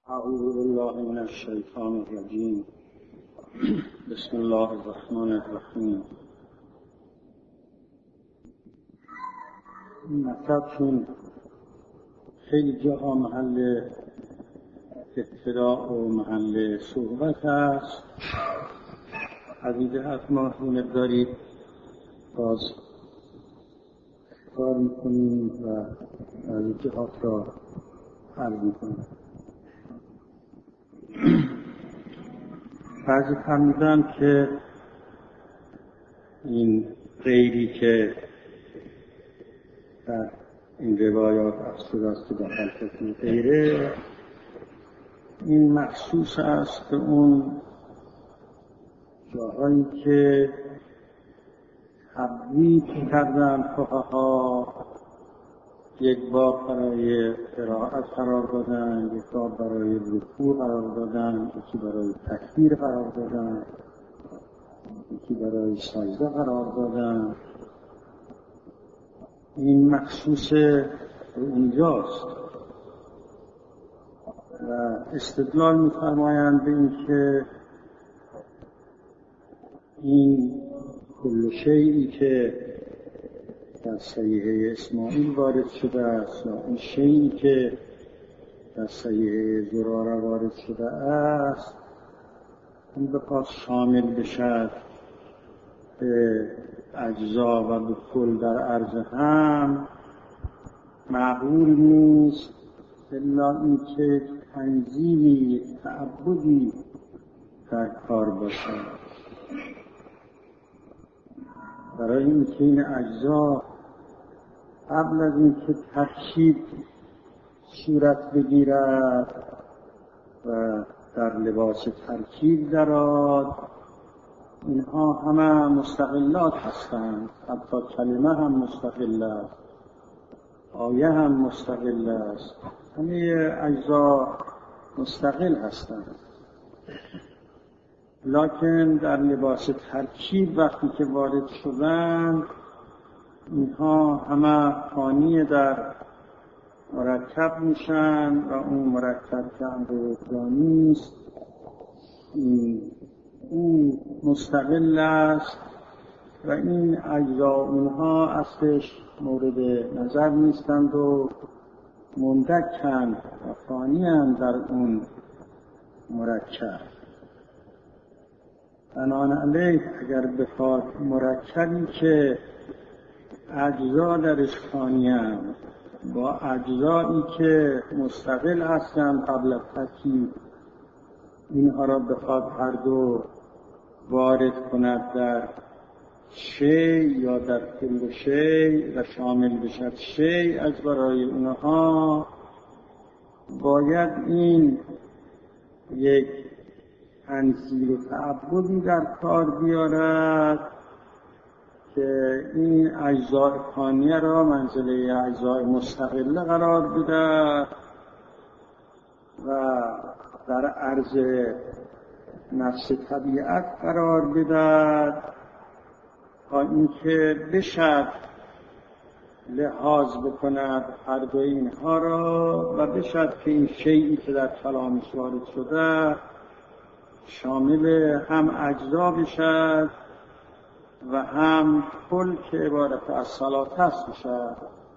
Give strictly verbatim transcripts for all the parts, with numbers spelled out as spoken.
اعوذ بالله من الشیطان الرجیم. بسم الله الرحمن الرحیم. این مطلب چون خیلی جاها محل ابتدا و محل صحبت هست، از این جهت ما مقداری باز کار میکنیم و از این جهات را حل میکنیم. بعضی فرمودن که این غیری که در این روایات افسود است در حلقه غیره، این مخصوص است به اون جاهایی که تبویب کردن فقها، یک باب برای قرائت قرار دادن، یک باب برای رکوع قرار دادن، یکی برای تکبیر قرار دادن، یکی برای سجده قرار دادن. این مخصوص به اونجاست و استدلال می‌فرمایند به این که این کل شیئی که در صحیحه اسماعیل وارد شده است یا این شیئی که در صحیحه زراره وارد شده است، این بخواد شامل بشد به اجزا و به کل در عرض هم، معقول نیست الا این که تنزیلی تعبدی در کار باشد. برای اینکه این اجزا قبل از اینکه ترکیب صورت بگیرد و در لباس ترکیب درآید، اینها همه مستقلات هستند. حتی کلمه هم مستقل است، آیه هم مستقل است، همه اجزا مستقل هستند. لکن در لباس ترکیب وقتی که وارد شدند، اینها همه فانی در مرکب میشن و اون مرکب که امر فانی است، اون مستقل است و این اجزا اونها اصلش مورد نظر نیستند و مندکند و فانی‌اند در اون مرکب. بنابراین اگر بخواد مرکبی که اجزا درش فانی‌اند با اجزایی که مستقل هستند قبل از ترکیب، اینها را بخواد هر دو وارد کند در شی یا در کل شی و شامل بشد شی، از برای اونها باید این یک تنزیل و تعبدی در کار بیارد که این اجزای فانیه را منزله اجزای مستقله قرار بده و در عرض نفس طبیعت قرار بده، تا اینکه بشد لحاظ بکند هر دو اینها را و بشد که این شیئی که در کلامش وارد شده شامل هم اجزا بشد و هم کل که عبارت از صلات است بشد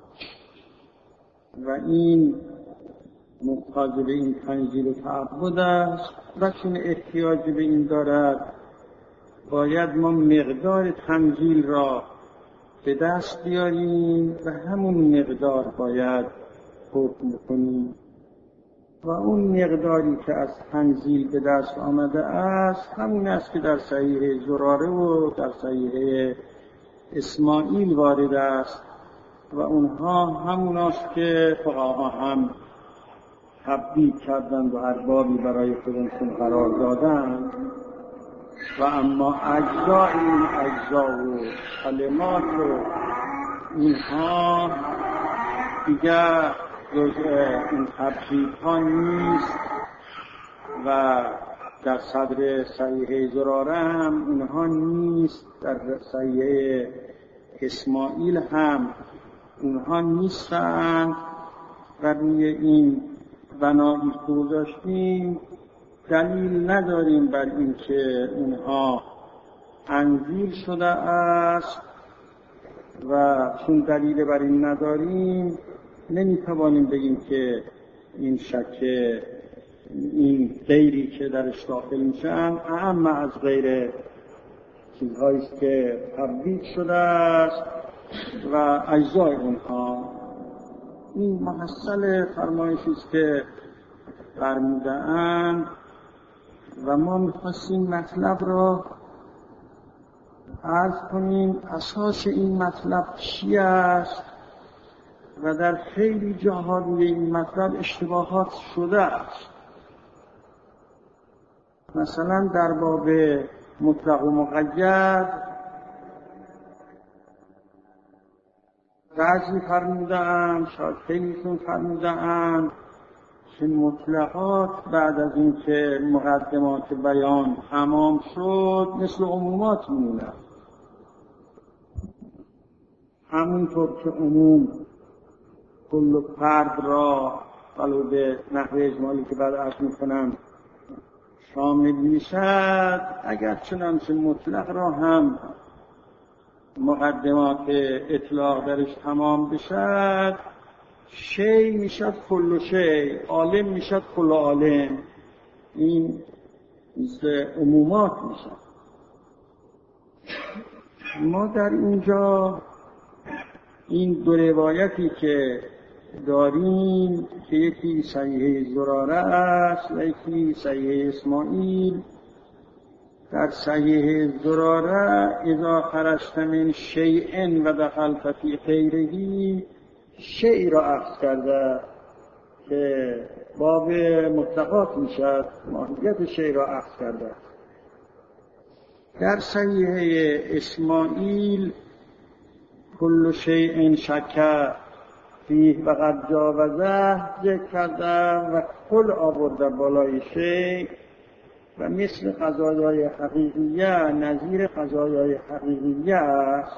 و این محتاج به این تنزیل و تعبد است. و چون احتیاج به این دارد، باید ما مقدار تنزیل را به دست بیاریم و همون مقدار باید حکم کنیم و اون مقداری که از تنزیل به دست آمده است همون است که در صحیحه زراره و در صحیحه اسماعیل وارد است و اونها همون است که فقها هم تبدیل کردند و هر بابی برای خودشون قرار دادند. و اما اجزا این اجزا و کلمات و اینها دیگر جزء این تبدیل ها نیست و در صدر صحیحه زراره هم اونها نیست، در صحیحه اسماعیل هم اونها نیستند و روی این بنایی گذاشتیم دلیل نداریم بر اینکه اونها انزیل شده است و چون دلیل بر این نداریم نمیتوانیم بگیم که این شکه این غیری که درش داخل میشن اهم از غیر چیزهایی است که تبدیل شده است و اجزای اونها. این محصل فرمایشی است که فرموده‌اند و ما می‌خواستیم مطلب را عرض کنیم اساس این مطلب چی است و در خیلی جاها روی این مطلب اشتباهات شده است. مثلا در باب مطلق و مقید بعضی فرموده‌اند، شاید خیلیشون فرموده‌اند که مطلقات بعد از اینکه مقدمات بیان تمام شد مثل عمومات میمونند. همونطور که عموم کل فرد را ولو به نحو اجمالی که بعد عرض میکنم شامل میشد، اگر چنانچه مطلق را هم مقدمات اطلاق درش تمام بشد شی میشد کل شی، عالم میشد کل عالم. این مثل عمومات میشد. ما در اینجا این دو روایتی که داریم که یکی صحیح زراره است و یکی صحیح اسماعیل. در صحیح زراره اذا خرجت من شیء و دخلت فی غیره شیء را عکس کرده که باب مطلقات میشد، ماهیت شیء را عکس کرده. در صحیح اسماعیل کل شیء شک فیه و قد جاوزه ذکر کرده و کل آورده بالای شیء و مثل قضایای حقیقیه نظیر قضایای حقیقیه است.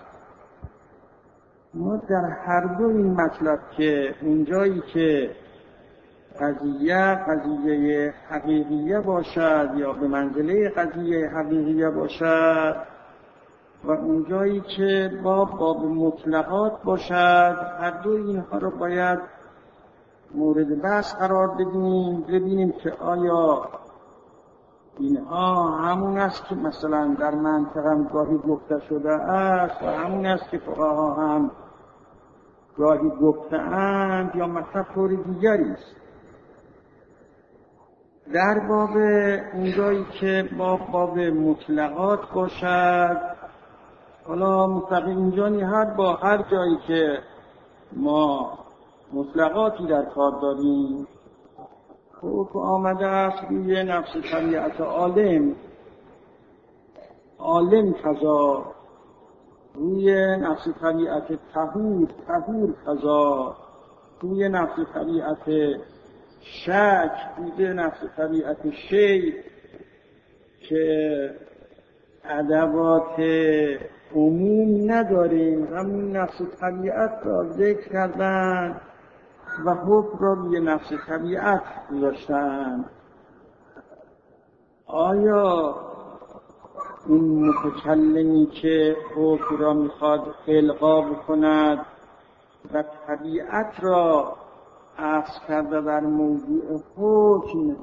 ما در هر دو این مطلب که اونجایی که قضیه قضیه حقیقیه باشد یا به منزله قضیه حقیقیه باشد و اونجایی که باب باب مطلقات باشد، هر دو اینها رو باید مورد بحث قرار بدیم، ببینیم که آیا اینها همون است که مثلا در منطقه هم گاهی گفته شده است و همون است که فقها هم گاهی گفته اند یا مطلب طور دیگری است. در باب اونجایی که باب باب مطلقات باشد، حالا مطلق اینجا نیست، با هر جایی که ما مطلقاتی در کار داریم خب آمده است روی نفس طبیعت عالم عالم کذا، روی نفس طبیعت طهور طهور کذا، روی نفس طبیعت شک، روی نفس طبیعت شی که ادوات عموم نداریم، همون نفس طبیعت را ذکر کردن و حکم را روی نفس طبیعت گذاشتن. آیا این متکلمی که حکم را میخواد القا بکند و طبیعت را عکس کرده در موضوع حکم،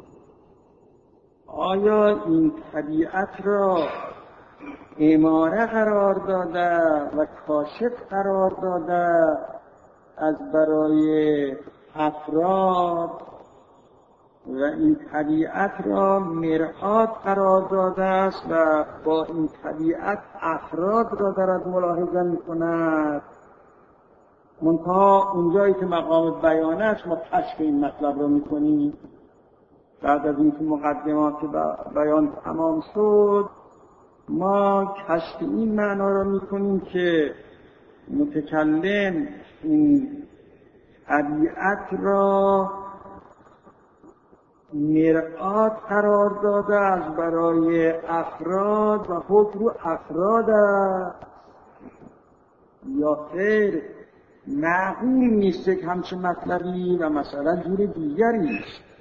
آیا این طبیعت را اماره قرار داده و کاشف قرار داده از برای افراد و این طبیعت را مرآت قرار داده است و با این طبیعت افراد را دارد ملاحظه می کند؟ منتها اونجایی که مقام بیانه است ما کشف این مطلب را می کنیم. بعد از اینکه مقدمات بیان تمام شد ما کشف این معنا را می کنیم که متکلم این طبیعت را مرآت قرار داده از برای افراد و حکم رو افراد است یا خیر معقول نیست که همچه مطلبی و مثلا جور دیگری است.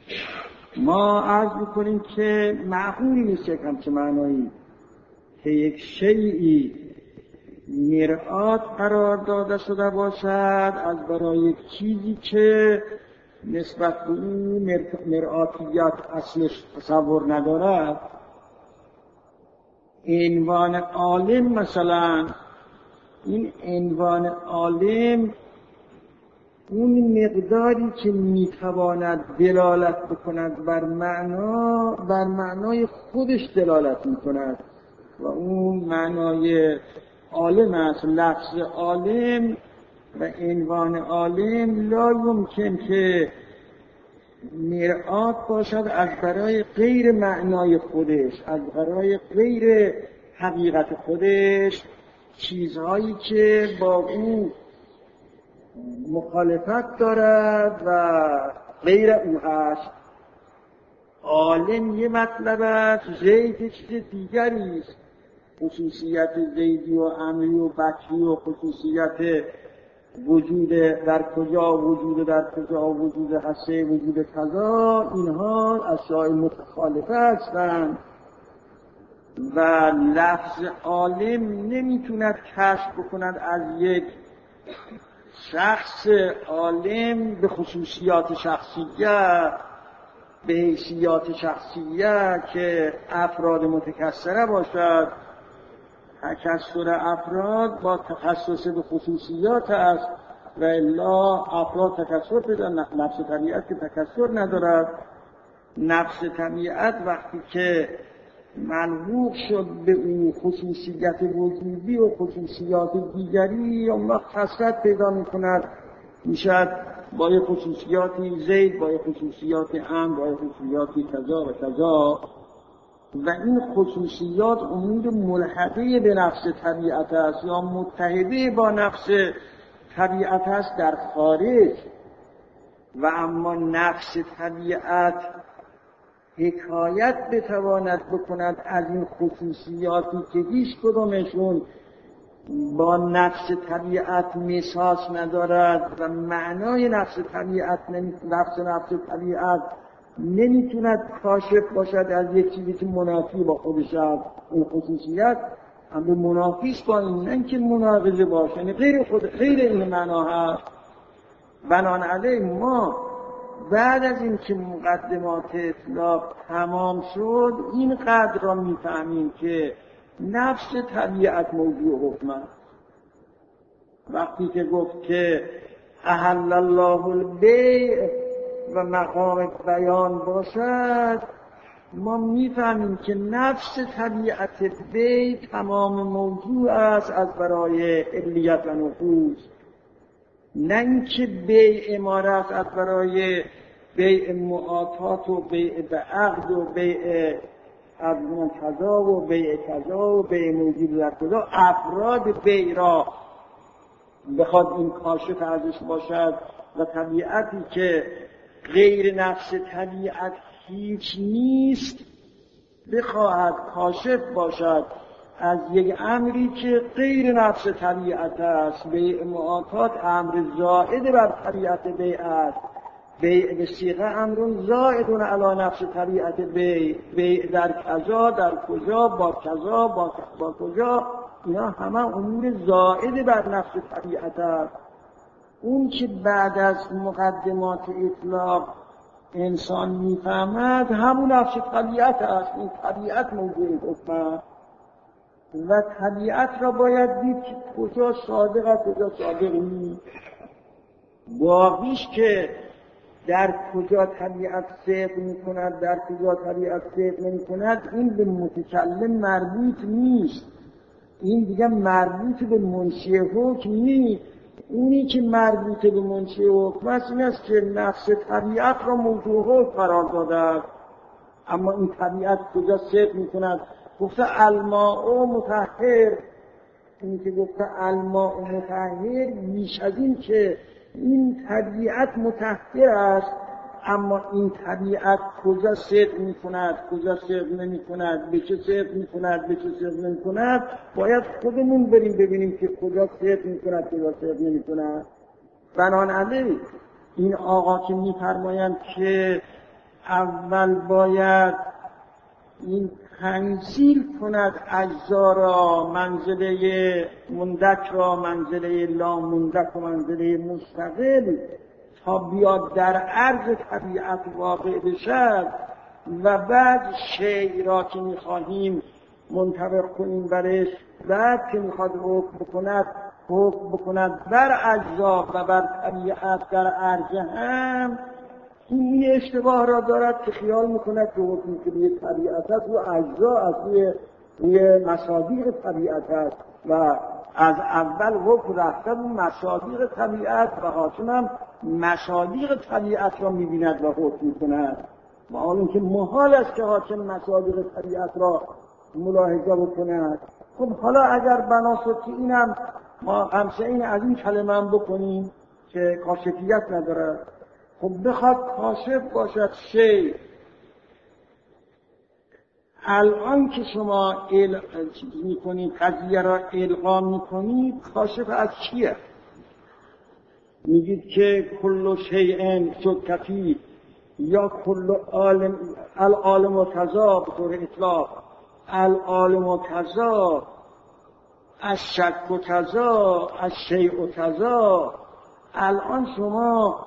ما عرض میکنیم که معقولی نیست یک همچه معنایی که یک شیئی مرآت قرار داده شده باشد از برای یک چیزی که نسبت به اون مرآتیت اصلش تصور ندارد. عنوان عالم مثلا، این عنوان عالم اون مقداری که میتواند دلالت بکند بر معنا، بر معنای خودش دلالت میکند و اون معنای عالم است. لفظ عالم و عنوان عالم لا یمکن که مرآت باشد از برای غیر معنای خودش، از برای غیر حقیقت خودش، چیزهایی که با او مخالفت دارد و غیر او هست. عالم یه مطلب است، زید چیز دیگری است. خصوصیت زیدی و امری و بکری و خصوصیت وجود در کجا، وجود در کجا، وجود هسته، وجود کذا، اینها اشیاء متخالفه هستند و لفظ عالم نمیتوند کشف بکند از یک شخص عالم به خصوصیات شخصیه، به حیثیات شخصیه که افراد متکثره باشد. تکثر افراد با تخصص به خصوصیات است و الا افراد تکثر پیدا. نفس طبیعت که تکثر ندارد. نفس طبیعت وقتی که ملحوق شد به اون خصوصیت وجودی و خصوصیات دیگری، اون وقت کثرت پیدا میکند. میشد با یه خصوصیاتی زید، با یه خصوصیات امر، با یه خصوصیاتی کذا و کذا، و این خصوصیات امور ملحقه به نفس طبیعت است یا متحده با نفس طبیعت است در خارج. و اما نفس طبیعت حکایت بتواند بکند از این خصوصیاتی که هیچ کدومشون با نفس طبیعت مساس ندارد و معنای نفس طبیعت نفس نفس طبیعت نمیتوند کاشف باشد از یک چیزی که منافی با خودش است. اون خصوصیت هم به منافیش با این، نه که مناقضه باشه، یعنی غیر خود غیر این معنا هست. بنابراین ما بعد از این که مقدمات اطلاق تمام شد، این قدر را میفهمیم که نفس طبیعت موضوع حکم است. وقتی که گفت که احل الله البیع و مقام بیان باشد، ما میفهمیم که نفس طبیعت بیع تمام موضوع است از برای علیت و نفوذ، نه اینکه بیع اماره است از برای بیع معاطات و بیع به عقد و بیع از من کذا و بیع کذا و بیع موجود در کذا. افراد بیع را بخواد این کاشف ازش باشد و طبیعتی که غیر نفس طبیعت هیچ نیست بخواهد کاشف باشد از یک امری که غیر نفس طبیعت است. بیع معاطات امر زائد بر طبیعت بیع است. بیع به صیغه امر زائد علی نفس طبیعت بیع. بیع در کجا، در کجا، با کجا، با, با کجا، اینا همه امور زائد بر نفس طبیعت است. اون که بعد از مقدمات اطلاق انسان میفهمد همون نفس طبیعت است. این طبیعت موضوع حکم و طبیعت را باید دید که کجا صادق است، کجا صادق نیست. باقیش که در کجا طبیعت صدق میکند، در کجا طبیعت صدق نمیکند، این به متکلم مربوط نیست. این دیگه مربوط به منشی حکم نیست. اونی که مربوط به منشی حکم است این است که نفس طبیعت را موضوع حکم قرار داده است. اما این طبیعت کجا صدق میکند؟ گفته الماء مطهر. این که گفته الماء مطهر بیش از این که این طبیعت مطهر است، اما این طبیعت کجا صدق میکند، کجا صدق نمیکند، به چه صدق میکند، به چه صدق نمیکند، باید خودمون بریم ببینیم که کجا صدق میکند، کجا صدق نمیکند. بنابراین این آقا که میفرمایند که اول باید این تنزیل کند اجزا را، منزله مندک را منزله لا مندک و منزله مستقل، تا بیاد در عرض طبیعت واقع بشد و بعد شیء را که میخواهیم منطبق کنیم برش، بعد که میخواد حکم بکند حکم بکند بر اجزا و بر طبیعت در عرض هم، این اشتباه را دارد که خیال میکند که حکمی که به طبیعت است و اجزا از روی مصادیق طبیعت است و از اول حکم رفته به مصادیق طبیعت و حاکم هم مصادیق طبیعت را میبیند و حکم میکند. و حال اینکه محال است که حاکم مصادیق طبیعت را ملاحظه بکند. خب حالا اگر بنا شد که اینم ما همسه این از این کلمه هم بکنیم که کاشفیت ندارد، خب بخواد کاشف باشد شیء، الان که شما چیز میکنید قضیه را القا میکنید، کاشف از چیه؟ میگید که کل شیء شکفی یا کل عالم العالم و کذا، به طور اطلاق العالم و کذا، از شک و کذا، از شیء و کذا. الان شما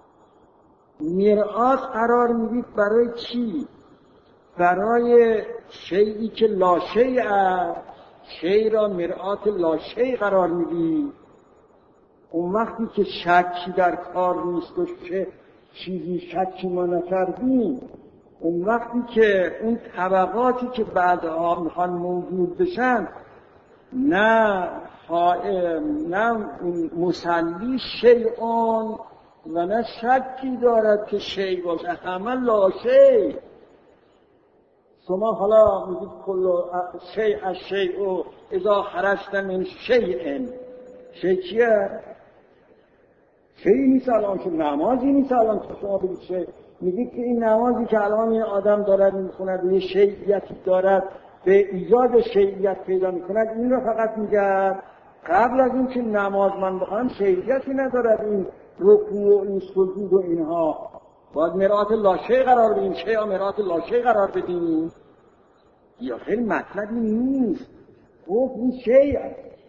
مرآت قرار میدید برای چی؟ برای شیئی که لا شیء است، شیء را مرآت لا شیء قرار میدید. اون وقتی که شکی در کار نیست و چیزی شکی ما نکردیم، اون وقتی که اون طبقاتی که بعدها میخوان موجود بشن، نه خائم نه مسلی شیئون و نه شکی دارد که شیء باشه، همه لا شیء. شما حالا میگید کل شیء از شیء اذا خرجت من شیء، شیء چیه؟ شیء نیست الان که نمازی نیست الان که شما بگید شیء. میگید که این نمازی که الان این آدم دارد میخوند و یه شیعیتی دارد به ایجاد شیعیت پیدا میکند، این رو فقط میگه قبل از این که نماز من بخوام شیعیتی ندارد، این رکوع و این سجود و اینها باید مرآت لا شیء قرار بدیم، شیء مرآت لا شیء قرار بدیم. یا خیلی مطلبی نیست، حکم شیء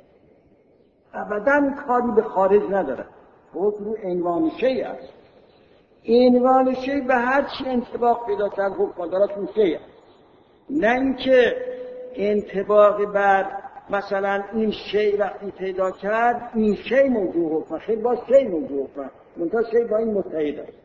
ابدا کاری به خارج نداره، حکم رو عنوان شیء است. عنوان شیء به هر چی انطباق پیدا کرد حکم دارد اون شیء، نه اینکه انطباق بر مثلا این شیء وقتی پیدا کرد این شیء موضوع حکم، خیلی با شیء موضوع حکم، منتها شیء با این متحد است.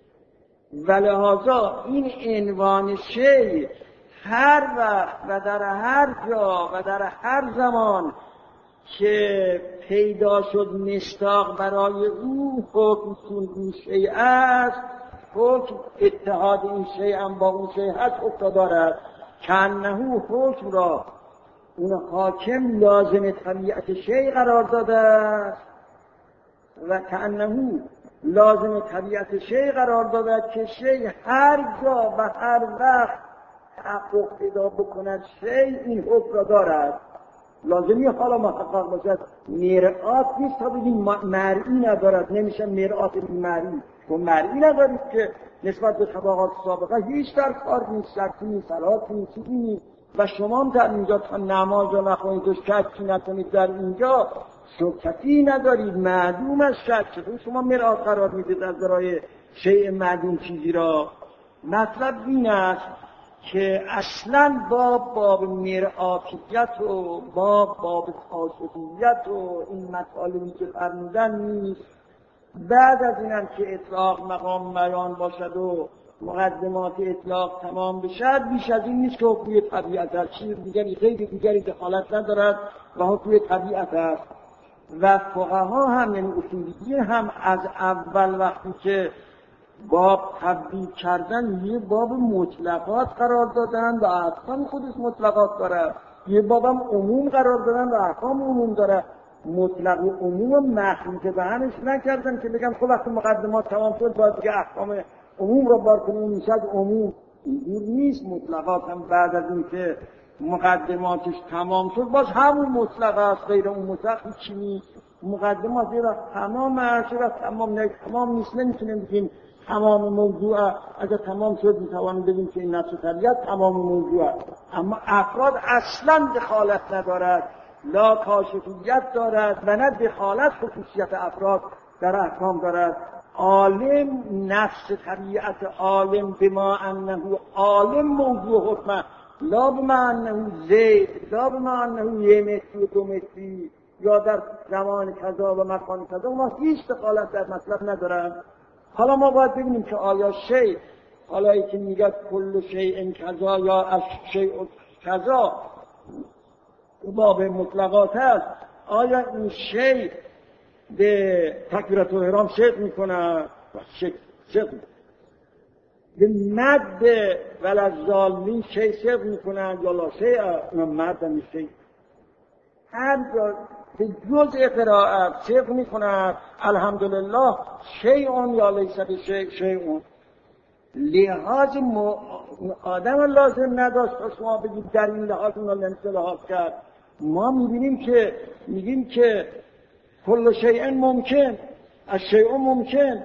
ولهذا این عنوان شیء هر وقت و در هر جا و در هر زمان که پیدا شد مصداق برای او حکم چون این شیء است، حکم اتحاد این شیء هم با اون شیء هست حکم دارد که انه حکم را اون حاکم لازم طبیعت شیء قرار داده است و که انه لازم طبیعت شیء قرار داده که شیء هر جا و هر وقت تحقق پیدا بکند شیء این حکم را دارد. لازمی حالا محقق باشد، مرآت نیست تا بگیم مرئی ندارد، نمیشه مرآت بی مرئی. و مرئی ندارید که نسبت به طبقات سابقه هیچ در کار نیست، شکی نیست، صلات نیست، چیزی نیست. و شما هم در اینجا تا نماز را نخونید و شکی نکنید در اینجا شکی ندارید، معدوم از شک. شما مرآت قرار میدید از برای شیء معدوم چیزی را. مطلب این است که اصلاً باب باب مرآتیت و باب باب کاشفیت و این مطالبی که فرمودن نیست. بعد از اینم که اطلاق مقام بیان باشد و مقدمات اطلاق تمام بشد، بیش از این نیست که حکوی طبیعت است، چیز دیگری غیر دیگری دخالت ندارد و حکوی طبیعت است. و فقها هم یعنی اصولیین هم از اول وقتی که باب تبدیل کردن یه باب مطلقات قرار دادن و احکام خودش مطلقات داره، یه بابم عموم قرار دادن و احکام عموم داره. مطلق و عموم مخلوط به همش نکردن که بگم خب وقتی مقدمات تمام شد باید دیگه احکام عموم را بار کنیم میشد عموم. اینجور نیست. مطلقات هم بعد از این که مقدماتش تمام شد باز همون مطلق است، غیر اون مطلق هیچی نیست. مقدمات یه وقت تمام است، یه وقت تمام نه تمام نیست. نمیتونیم بگیم تمام موضوع اگر تمام شد میتوانیم بگیم که این نفس طبیعت تمام موضوع، اما افراد اصلا دخالت ندارد، لا کاشفیت دارد و نه دخالت خصوصیت افراد در احکام دارد. عالم نفس طبیعت عالم بما انه عالم موضوع حکمه، لا بما انه زید، لا بما انه یه متری و دو متری یا در زمان کذا و مکان کذا، ما هیچ دخالت در مطلب ندارم. حالا ما باید ببینیم که آیا شیء، حالا ای که میگه کل شیء کذا یا از شیء کذا باب مطلقات است، آیا این شیء به تکبیرت الاحرام شیء میکنه شیء شیء به مد ولذالین شیء شیء میکنه یا لا شیء مد میشه، هر جا به جزء قرائت شیء میکنه الحمدلله شیء یا لیس بشیء شیء. لحاظ م... آدم لازم نداشت شما بگید در این لحاظ اون نمیشه لحاظ کرد. ما میبینیم که میگیم که کل شیء ممکن، الشیء ممکن،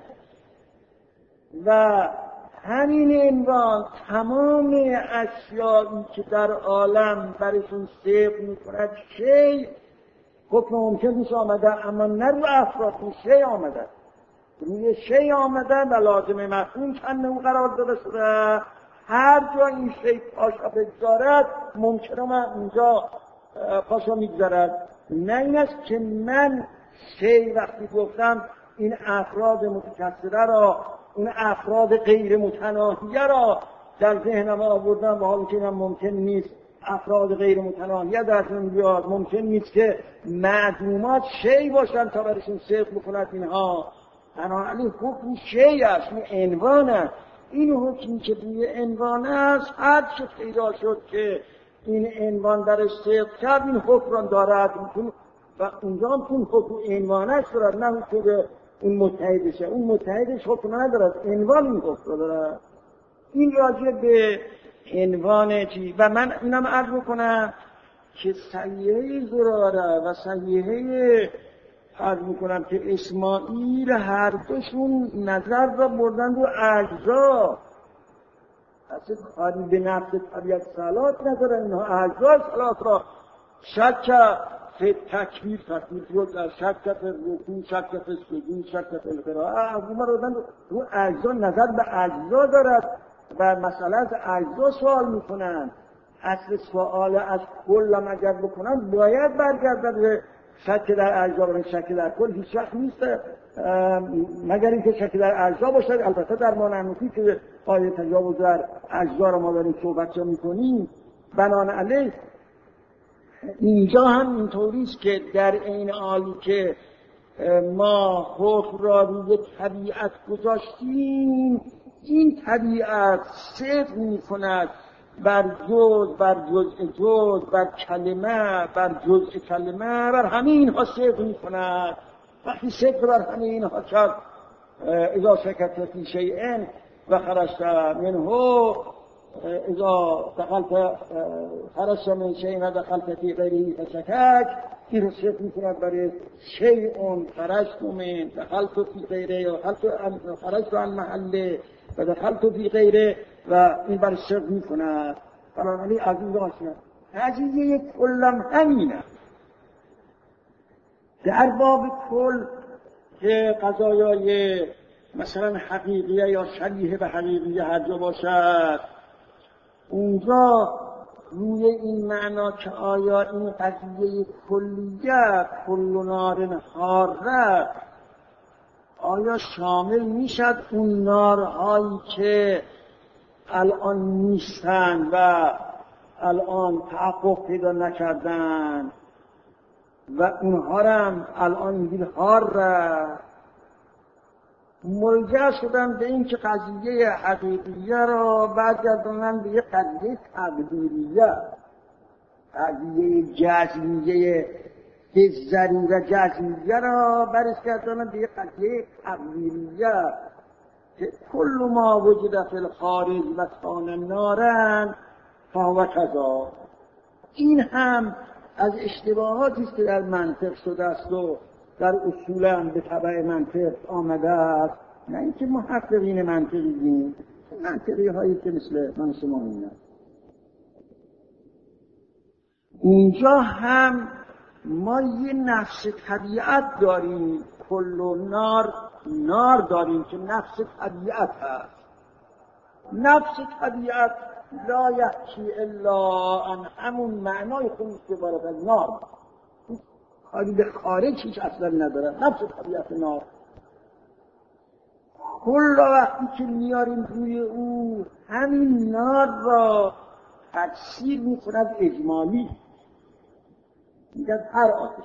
و همین عنوان تمام اشیایی که در عالم برشون صدق میکند شیء حکم ممکن نیست آمده، اما نه رو افراد شیء آمده، روی شیء آمده و لازم مفهوم چند او قرار داده شده. هر جا این شیء پاشا بگذارد ممکنه من اینجا پاشا میگذارد. نه این است که من شیء وقتی گفتم این افراد متکثره را، اون افراد غیر متناهیه را در ذهنم آوردم و حالا که اینم ممکن نیست افراد غیر متناهیه درشون بیاد، ممکن نیست که معدومات شیء باشن تا برشون صدق بکند اینها. بنابراین حکم شیء است، این عنوان است. این حکمی که روی عنوان است هر چه پیدا شد که این عنوان درش صدق کرد این حکم را دارد و اونجا هم اون حکم عنوانش دارد، نه اون که اون متحدشه، اون متحدش حکم ندارد، عنوان این حکم را دارد. این راجع به عنوان چی و من اینم عرض میکنم که صحیحه زراره و صحیحه عرض میکنم که اسماعیل هر دوشون نظر را بردن رو اجزا، اصلا کاری به نفس طبیعت صلات ندارن، اینها اجزا صلات را شک فی تکبیر تکبیر رو شک فی رکوع شک فی سجود شک فی القراءه، از اون رو دادن رو اجزا، نظر به اجزا دارد و مسئله از اجزا سوال میکنن. اصل سوال از کل هم اگر بکنن باید برگردن به شک در اجزا، برای شک در کل هیچ وقت نیست مگر اینکه شک در اجزا باشد. البته در مانعمتی که آیه تجاوز در اجزا رو ما داریم صحبت میکنیم بنابراین اینجا هم اینطوریست که در این حالی که ما حکم را روی طبیعت گذاشتیم، این طبیعت صدق میکند بر جز، بر جزء جز، بر کلمه، بر جزء کلمه، بر همه اینها صدق میکند. وقتی صدق بر همه اینها کرد اذا شکت فی شیء و خرجت منه، اذا دخلت خرجت من شیء و دخلت فی غیره فشکک، این رو صدق میکند برای شیء خرجت من دخلت فی غیره و خرجت عن محله و دخلت فی غیره و این برای صدق میکند. بنابراین عزیز آشنا قضیه کلم همینه. در باب کل که قضایای مثلا حقیقیه یا شبیه به حقیقیه هر جا باشد، اونجا روی این معنا که آیا این قضیه کلیه کل نار حاره آیا شامل میشد اون نارهایی که الان نیستن و الان تحقق پیدا نکردن و اونها هم الان بیلهار را ملجأ شدن به این که قضیه حقیقیه را برگردانن به یک قضیه تقدیریه، قضیه جزمیه که ضرور جزمیه را برش گردانن به یک قضیه تقدیریه که کل ما وجد فی الخارج و کان نارن فهو کذا. این هم از اشتباهاتی است که در منطق شده است و در اصولا به تبع منطق آمده است نه اینکه محققین منطقی بینیم، منطقی هایی که مثل من شما می‌بینم. اونجا هم ما یه نفس طبیعت داریم، کل و نار نار داریم که نفس طبیعت هست. نفس طبیعت لا یحکی الا ان همون معنای خودش که بارد از نار، کاری به خارج هیچ اصلا نداره. نفس طبیعت نار کل وقتی که میاریم روی او، همین نار را تکثیر میکند اجمالی. میگن هر آتش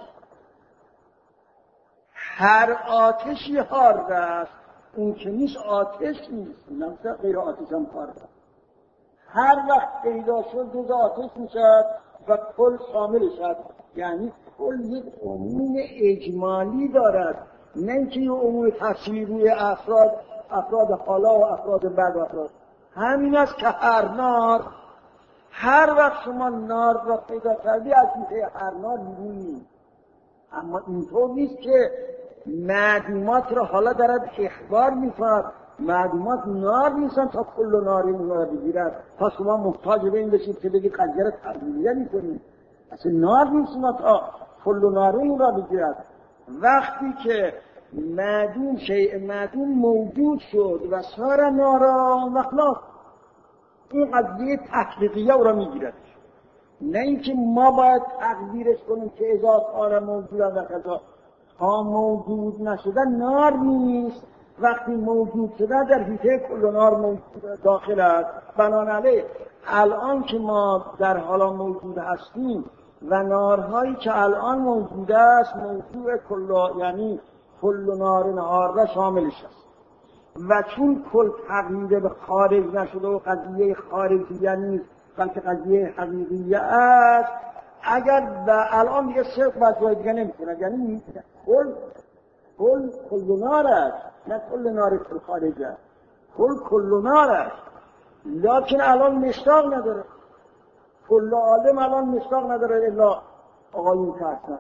هر آتشی حارد است، اون که نیست آتش نیست، نمیشه غیر آتش هم حارد است. هر وقت پیدا شد جز آتش میشد و کل شامل شد. یعنی کل یک عموم اجمالی دارد، نه اینکه یک عموم تصویر روی افراد افراد حالا و افراد بعد و افراد. همین است که هر نار، هر وقت شما نار را پیدا کردی از میشه هر نار می‌بینی. اما اینطور نیست که معدومات را حالا دارد اخبار می‌کند، معدومات نار نیستن تا کل ناری اون را بگیرد، تا شما محتاج به این بشید که بگید قضیه را تغییر می‌کنید. اصلا نار نیستن تا کل ناری اون را بگیرد. وقتی که معدوم شیء معدوم موجود شد و سار نارا مخلوق، این قضیه تحقیقیه او را میگیرد. نه اینکه ما باید تقدیرش کنیم که اضافه آن موجود و کذا. تا موجود نشدن نار نیست، وقتی موجود شده در حیطه کل نار موجود داخل است. بنابراین الان که ما در حالا موجود هستیم و نارهایی که الان موجود است موضوع کل، یعنی کل نار نهار را شاملش است. و چون کل تغییر به خارج نشده و قضیه خارجیه نیست بلکه قضیه حقیقیه است، اگر الان دیگه صرف بچه‌های دیگه نمی‌کنه، یعنی کل کل کل نار است، نه کل نار کل خارج است، کل کل نار است. لیکن الان مشتاق نداره، کل عالم الان مشتاق نداره الا آقایون که هستن.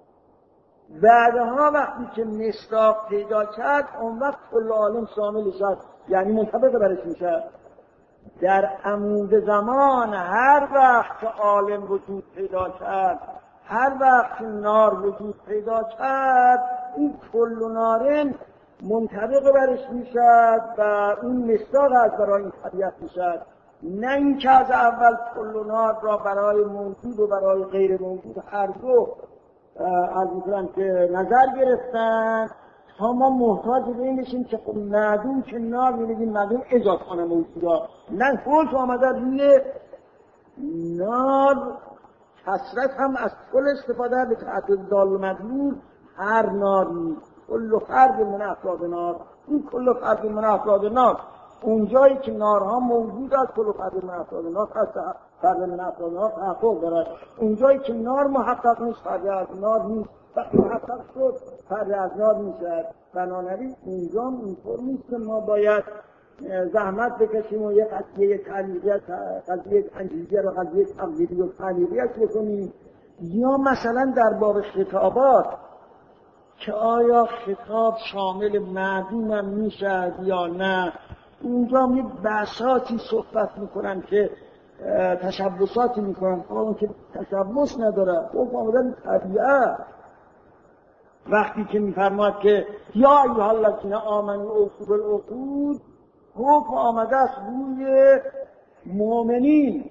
بعدها وقتی که مصداق پیدا کرد اون وقت کل عالم شامل شد، یعنی منطبق برش میشه. در عمود زمان هر وقت که عالم وجود پیدا کرد، هر وقت نار وجود پیدا کرد، این کل نارن منطبق برش میشد و اون مصداق از برای این طبیعت میشد. نه این که از اول کل نار را برای موجود و برای غیر موجود هر دو از میکنن که نظر گرفتن تا ما محتاج به این بشیم که خب معدوم که نار میبینیم معدوم اجاد کنه موجودا. نه خودت آمده روی نار کسرت هم از کل استفاده به تعدد دال و مدلول هر ناری کل فرد من افراد نار. این کل فرد من افراد نار اونجایی که نارها موجود است کل فرد من افراد نار هست، فرد من افراد نار تحقق دارد. اونجایی که نار محقق نیست فرد از نار نیست، وقتی محقق شد فرد از نار میشد. بنابراین اینجا اینطور نیست که ما باید زحمت بکشیم و یک قضیه تعلیقیت قضیه تنجیزیه و قضیه تقدیری و تعلیقیت بکنیم. یا مثلا در باب خطابات که آیا خطاب شامل معدوم هم میشد یا نه، اونجا می بحثاتی صحبت میکنن که تشبساتی میکنن. اون که تشبس نداره، حکم آمدن طبیعه. وقتی که میفرماد که یا ایها الذین آمنوا اوفوا بالعقود، حکم آمده است روی مؤمنین.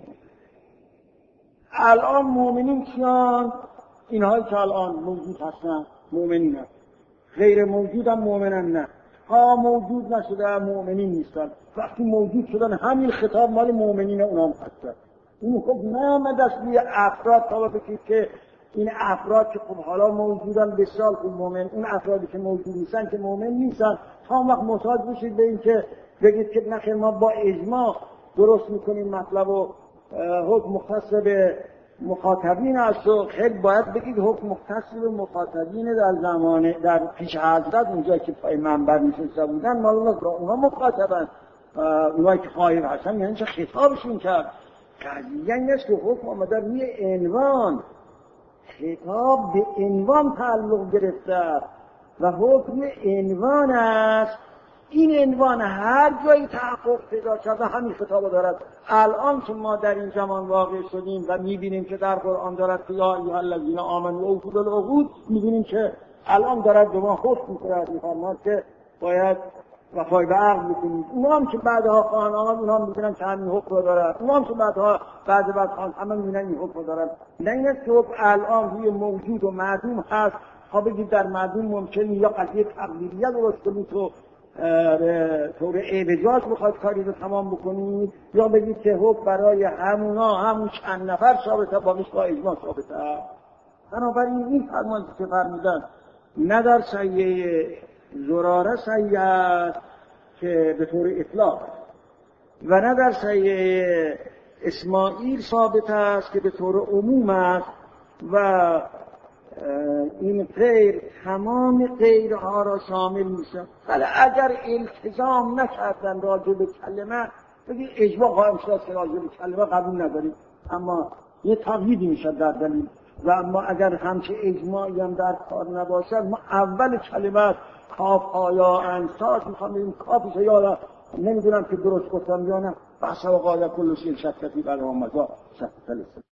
الان مؤمنین کیان؟ اینهایی که الان موجود هستن مؤمنین هست. غیر موجود هم مؤمنن نه. ها موجود نشده مؤمنین نیستن. وقتی موجود شدن همین خطاب مال مؤمنین اونام هستن. این خب نامد است روی افراد تا بگید که این افراد که خب حالا موجودن بسیار خوب مؤمن، اون افرادی که موجود نیستن که مؤمن نیستن. تا وقت محتاج بشید به این که بگید که نخیر ما با اجماع درست میکنیم مطلب و حکم مختص به مخاطبین است و خیلی باید بگید حکم مختص به مخاطبین در زمانه در پیش حضرت اونجا که پای منبر نشسته بودن معلومه که اونها مخاطبن، اونهایی که خواهی هستن یعنی چه خطابشون کرد. قضیه این است که حکم آمده روی عنوان، خطاب به عنوان تعلق گرفته و حکم عنوان است. این عنوان هر جایی تحقق پیدا کرده همین خطاب دارد. الان که ما در این زمان واقع شدیم و میبینیم که در قرآن دارد که یا ایها الذین آمنوا اوفوا بالعقود، میبینیم که الان دارد به ما حکم می‌کند، می‌فرماید که باید وفای به عقد بکنید. اونا هم که بعدها خواهند آمد اونا هم می‌بینن که همین حکم دارد، اونا هم که بعدها بعد بعد خواهند همه می‌بینن این حکم دارد. نه اینه که الان روی موجود و معدوم هست، ها بگید در معدوم ممکنه یا قضیه تقدیریه درست کنید تو به طور اعوجاج بخواد کاری رو تمام بکنید، یا بگید که حکم برای همونا همون چند نفر ثابته، با با اجماع ثابته. بنابراین این فرمانی که فرمودن نه در صحیح زراره صحیح است که به طور اطلاق و نه در صحیح اسماعیل ثابت است که به طور عموم است و این غیر تمام غیرها را شامل میشه. ولی اگر التزام نکردن راجع به کلمه، بگید اجماع قائم شد که راجع به کلمه قبول نداریم، اما یه تقییدی میشه در دلیل. و اما اگر همچه اجماعی هم در کار نباشد، ما اول کلمه کاف آیا انصاص میخوام بگیم کافیش یا نمیدونم که درست گفتم یا نه، بحث و قاعده کل شیء شک فی بعد ما مضا شک